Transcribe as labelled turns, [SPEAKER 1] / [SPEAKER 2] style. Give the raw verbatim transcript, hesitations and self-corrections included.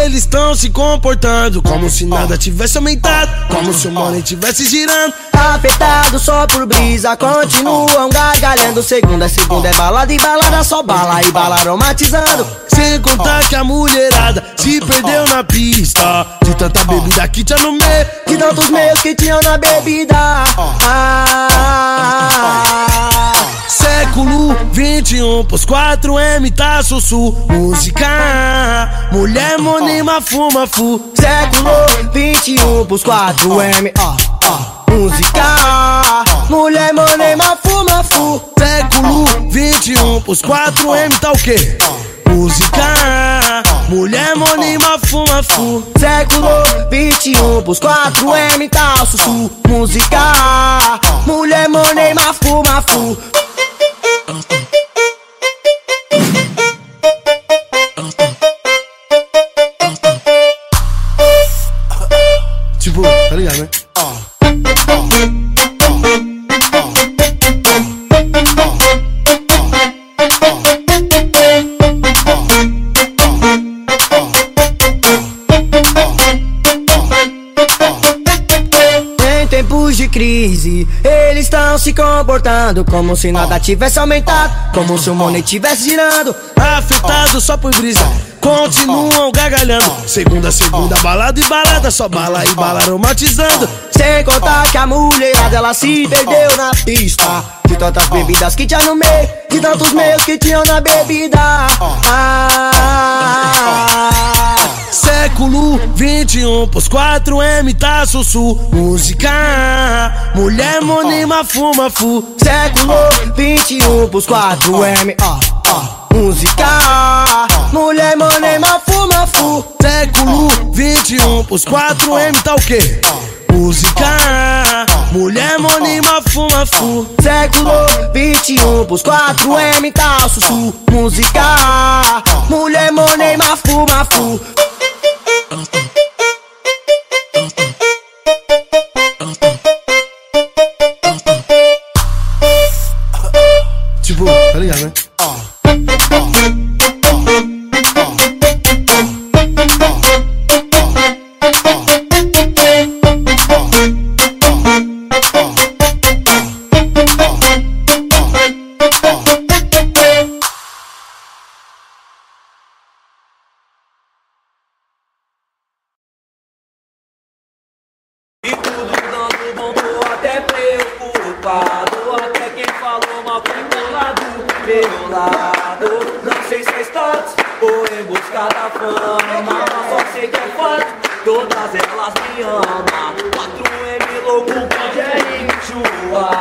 [SPEAKER 1] eles estão se comportando como se nada tivesse aumentado, como se o money tivesse girando.
[SPEAKER 2] Afetado só por brisa, continuam gargalhando. Segunda, segunda é balada e balada, só bala e bala aromatizando.
[SPEAKER 1] Sem contar que a mulherada se perdeu na pista, de tanta bebida que tinha no meio,
[SPEAKER 2] de tantos meios que tinham na bebida. Ah,
[SPEAKER 1] século vinte e um, pros quatro M tá sussu. Música, mulher, money, mafu, mafu.
[SPEAKER 2] século vinte e um, pros quatro M. Ah, ah. Música, mulher, money, mafu, mafu.
[SPEAKER 1] Século vinte e um, pros quatro M tá o quê? Música, mulher, money, mafu, mafu.
[SPEAKER 2] século vinte e um, pros quatro M tá o sussu. Música, mulher, money, mafu, mafu.
[SPEAKER 1] Tipo, tá ligado, né?
[SPEAKER 2] Em tempos de crise, eles estão se comportando como se nada tivesse aumentado, como se o money tivesse girando.
[SPEAKER 1] Afetado só por brisa, continuam gargalhando. Segunda, segunda, balada e balada, só bala e bala aromatizando.
[SPEAKER 2] Sem contar que a mulherada ela se perdeu na pista, de tantas bebidas que tinha no meio, de tantos meios que tinham na bebida. Ah,
[SPEAKER 1] século vinte e um, pros quatro M tá sussu. Música, mulher, money, mafu, mafu.
[SPEAKER 2] século vinte e um, pros quatro M. Ah, ah. Música, mulher, money, mafu, mafu.
[SPEAKER 1] Século vinte e um, pros quatro M tá o quê? Música, mulher, money, mafu, mafu.
[SPEAKER 2] século vinte e um, pros quatro M tá o sussu. Música, mulher, money, mafu, mafu.
[SPEAKER 1] Tipo, tá ligado, né?
[SPEAKER 3] E tudo dando bom, tô até preocupado. Até quem falou mal foi do lado, meu lado. Não sei se é status ou em busca da fama, mas só sei que é fato, todas elas me amam. quatro M louco pode é enjoar.